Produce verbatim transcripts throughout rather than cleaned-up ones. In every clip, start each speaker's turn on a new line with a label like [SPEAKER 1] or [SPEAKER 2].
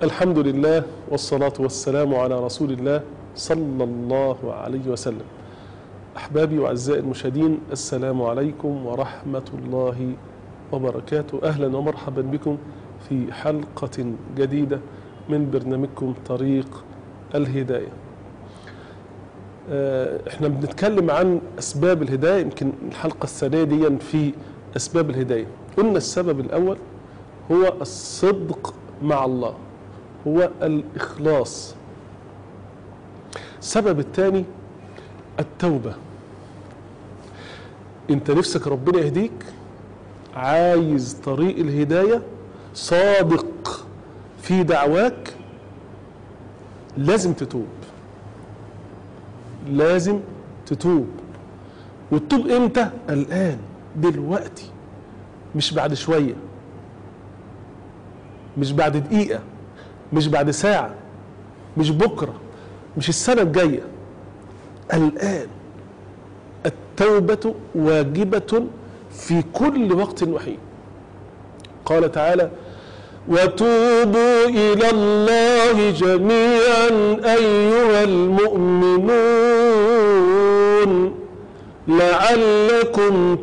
[SPEAKER 1] الحمد لله والصلاة والسلام على رسول الله صلى الله عليه وسلم. أحبابي وأعزائي المشاهدين، السلام عليكم ورحمة الله وبركاته. أهلا ومرحبا بكم في حلقة جديدة من برنامجكم طريق الهداية. احنا بنتكلم عن أسباب الهداية، يمكن الحلقة الثانية دي في أسباب الهداية. قلنا السبب الأول هو الصدق مع الله، هو الإخلاص. السبب الثاني التوبة. انت نفسك ربنا يهديك، عايز طريق الهداية، صادق في دعواك، لازم تتوب. لازم تتوب. وتتوب امتى؟ الآن، دلوقتي، مش بعد شوية، مش بعد دقيقة، مش بعد ساعة، مش بكرة، مش السنة الجاية، الآن. التوبة واجبة في كل وقت وحين. قال تعالى: وتوبوا إلى الله جميعا أيها المؤمنون لعلكم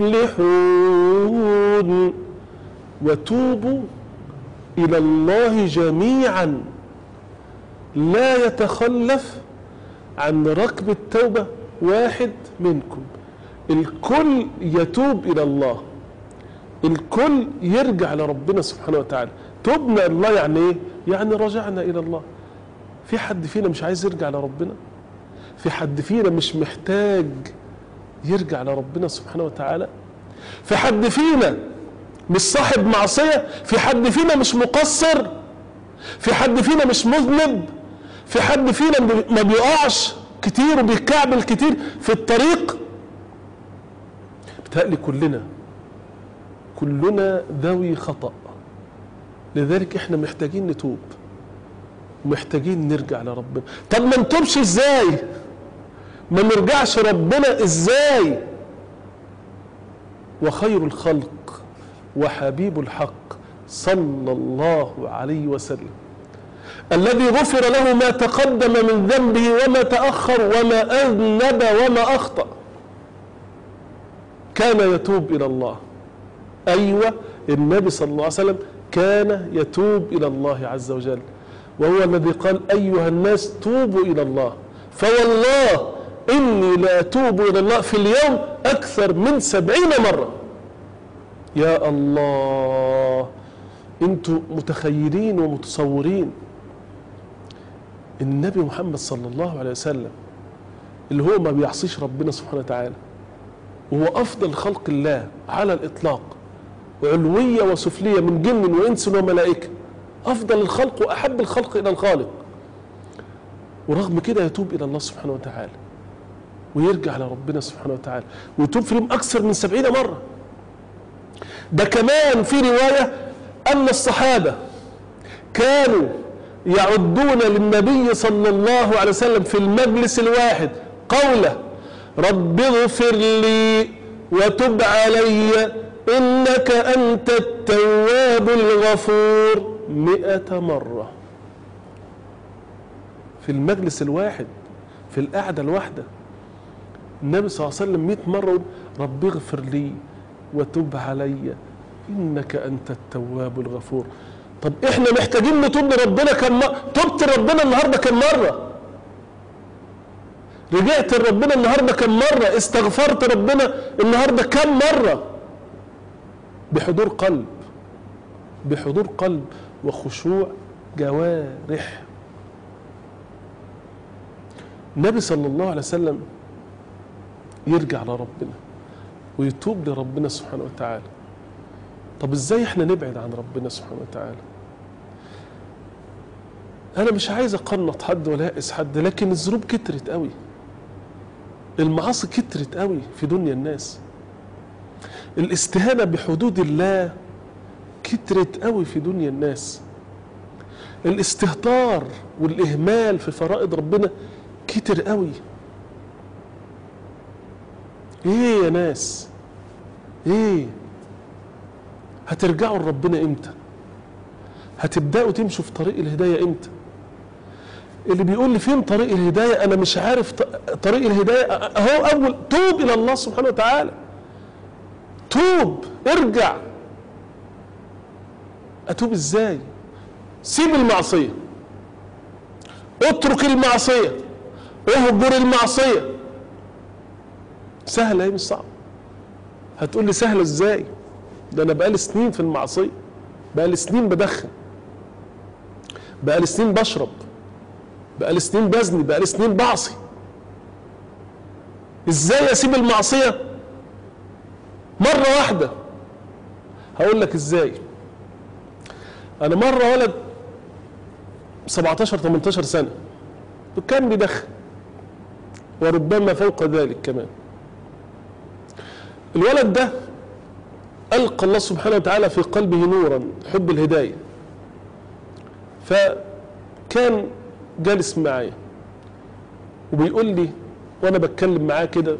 [SPEAKER 1] تفلحون. وتوبوا إلى الله جميعا، لا يتخلف عن ركب التوبة واحد منكم. الكل يتوب إلى الله، الكل يرجع لربنا سبحانه وتعالى. توبنا الله يعني إيه؟ يعني رجعنا إلى الله. في حد فينا مش عايز يرجع لربنا؟ في حد فينا مش محتاج يرجع لربنا سبحانه وتعالى؟ في حد فينا مش صاحب معصية؟ في حد فينا مش مقصر؟ في حد فينا مش مذنب؟ في حد فينا ما بيقعش كتير وبيكعبل كتير في الطريق؟ بتهيألي كلنا كلنا ذوي خطأ. لذلك احنا محتاجين نتوب ومحتاجين نرجع لربنا. طب ما نتوبش ازاي؟ ما نرجعش ربنا ازاي؟ وخير الخلق وحبيب الحق صلى الله عليه وسلم الذي غفر له ما تقدم من ذنبه وما تأخر وما أذنب وما أخطأ كان يتوب إلى الله. أيوة، النبي صلى الله عليه وسلم كان يتوب إلى الله عز وجل، وهو الذي قال: أيها الناس توبوا إلى الله، فوالله إني لا أتوب إلى الله في اليوم أكثر من سبعين مرة. يا الله، أنتوا متخيلين ومتصورين النبي محمد صلى الله عليه وسلم اللي هو ما بيعصيش ربنا سبحانه وتعالى، وهو أفضل خلق الله على الإطلاق، علوية وسفلية من جن وإنس وملائكة، أفضل الخلق وأحب الخلق إلى الخالق، ورغم كده يتوب إلى الله سبحانه وتعالى ويرجع لربنا سبحانه وتعالى ويتوب في اليوم أكثر من سبعين مرة. ده كمان في رواية أن الصحابة كانوا يعدون للنبي صلى الله عليه وسلم في المجلس الواحد قوله: رب اغفر لي وتب علي إنك أنت التواب الغفور مئة مرة. في المجلس الواحد، في القعدة الواحدة، النبي صلى الله عليه وسلم مئة مرة: رب اغفر لي وتب علي إنك أنت التواب الغفور. طب إحنا محتاجين نتوب لربنا كم مرة؟ تبت ربنا النهاردة كم مرة؟ رجعت لربنا النهاردة كم مرة؟ استغفرت ربنا النهاردة كم مرة؟ بحضور قلب، بحضور قلب وخشوع جوارح. النبي صلى الله عليه وسلم يرجع لربنا ويتوب لربنا سبحانه وتعالى. طب ازاي احنا نبعد عن ربنا سبحانه وتعالى؟ انا مش عايز اقنط حد ولا يأس حد، لكن الذنوب كترت قوي، المعاصي كترت قوي في دنيا الناس، الاستهانة بحدود الله كترت قوي في دنيا الناس، الاستهتار والاهمال في فرائض ربنا كتر قوي. ايه يا ناس؟ ايه؟ هترجعوا لربنا امتى؟ هتبدأوا تمشوا في طريق الهداية امتى؟ اللي بيقول لي فين طريق الهداية، أنا مش عارف طريق الهداية، أهو أول توب إلى الله سبحانه وتعالى. توب، ارجع. أتوب إزاي؟ سيب المعصية، اترك المعصية، اهجر المعصية. سهلة هي مش صعبة. هتقول لي سهلة إزاي؟ ده أنا بقالي سنين في المعصية، بقالي سنين بدخن، بقالي سنين بشرب، بقالي سنين بزني، بقالي سنين بعصي. ازاي اسيب المعصية مرة واحدة؟ هقول لك ازاي. انا مرة ولد سبعتاشر تمنتاشر سنة وكان بيدخن، وربما فوق ذلك كمان. الولد ده ألقى الله سبحانه وتعالى في قلبه نورا، حب الهداية. فكان جالس معايا وبيقول لي وانا بتكلم معاه كده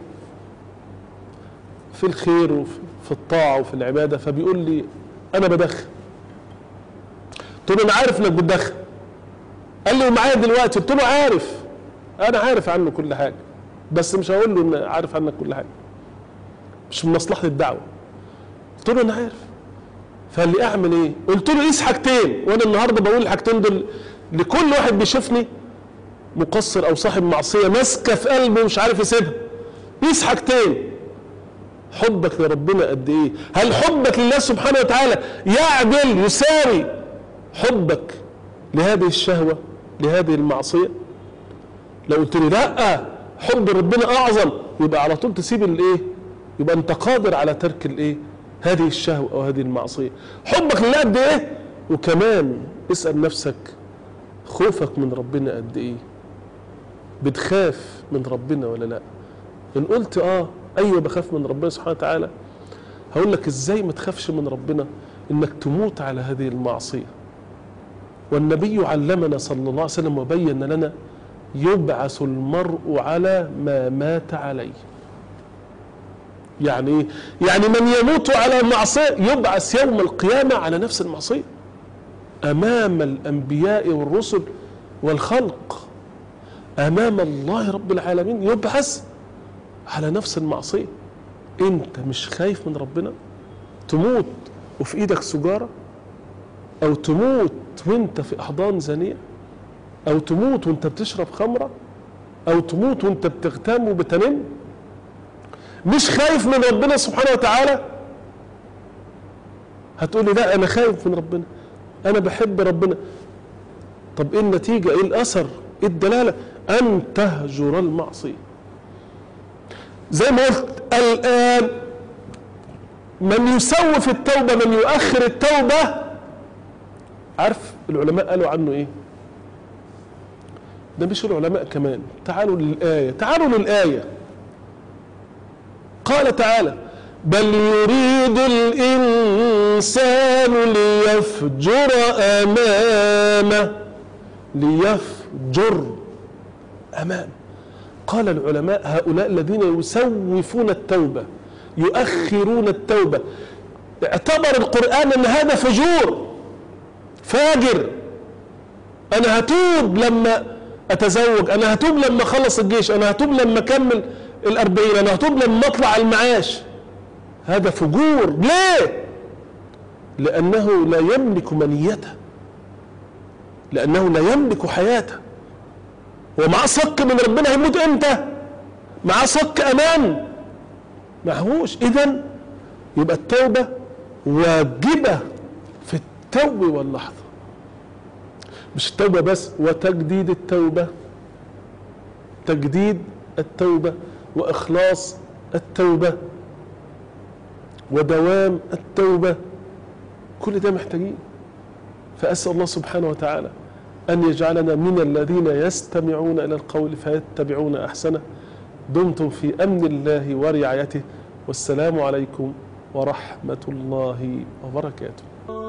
[SPEAKER 1] في الخير وفي الطاعة وفي العبادة، فبيقول لي انا بدخن. قلت له انا عارف انك بتدخن. قال لي ومعايا دلوقتي؟ قلت له عارف، انا عارف عنه كل حاجة، بس مش هقول له ان عارف عنك كل حاجة، مش من مصلحة الدعوة. قلت له انا عارف. فقال لي اعمل ايه؟ قلت له قيس حاجتين، وانا النهارده بقول الحاجتين دول لكل واحد بيشوفني مقصر او صاحب معصيه ماسكه في قلبه مش عارف يسيبها. قيس حاجتين: حبك لربنا قد ايه؟ هل حبك لله سبحانه وتعالى يعدل يساوي حبك لهذه الشهوه، لهذه المعصيه؟ لو قلت لي لا، حب ربنا اعظم، يبقى على طول تسيب الايه؟ يبقى انت قادر على ترك الايه؟ هذه الشهوه او هذه المعصيه. حبك لله قد ايه؟ وكمان اسال نفسك خوفك من ربنا قد ايه؟ بتخاف من ربنا ولا لا؟ ان قلت اه ايوه بخاف من ربنا سبحانه وتعالى، هقول لك ازاي ما تخافش من ربنا؟ انك تموت على هذه المعصيه. والنبي علمنا صلى الله عليه وسلم وبين لنا: يبعث المرء على ما مات عليه. يعني ايه؟ يعني من يموت على معصيه يبعث يوم القيامه على نفس المعصيه امام الانبياء والرسل والخلق، امام الله رب العالمين، يبعث على نفس المعصيه. انت مش خايف من ربنا؟ تموت وفي ايدك سجاره، او تموت وانت في احضان زانيه، او تموت وانت بتشرب خمره، او تموت وانت بتغتام وبتنم. مش خايف من ربنا سبحانه وتعالى؟ هتقولي لا انا خايف من ربنا، انا بحب ربنا. طب ايه النتيجه؟ ايه الاثر؟ ايه الدلاله؟ ان تهجر المعصيه. زي ما قلت الان، من يسوف التوبه، من يؤخر التوبه، عارف العلماء قالوا عنه ايه؟ ده مش العلماء كمان، تعالوا للايه، تعالوا للايه. قال تعالى: بل يريد الإنسان ليفجر أمامه. ليفجر أمامه. قال العلماء: هؤلاء الذين يسوفون التوبة، يؤخرون التوبة، اعتبر القرآن أن هذا فجور، فاجر. أنا هتوب لما أتزوج، أنا هتوب لما أخلص الجيش، أنا هتوب لما أكمل الأربعين، أنا هتوب لما أطلع المعاش. هذا فجور. ليه؟ لأنه لا يملك منيته، لأنه لا يملك حياته. ومعاه صك من ربنا، هيموت امتى؟ معاه صك أمان؟ معهوش. إذن يبقى التوبة واجبة في التو واللحظة. مش التوبة بس، وتجديد التوبة، تجديد التوبة وإخلاص التوبة ودوام التوبة، كل ده محتاجين. فأسأل الله سبحانه وتعالى أن يجعلنا من الذين يستمعون إلى القول فيتبعون أحسنه. دمتم في أمن الله ورعايته، والسلام عليكم ورحمة الله وبركاته.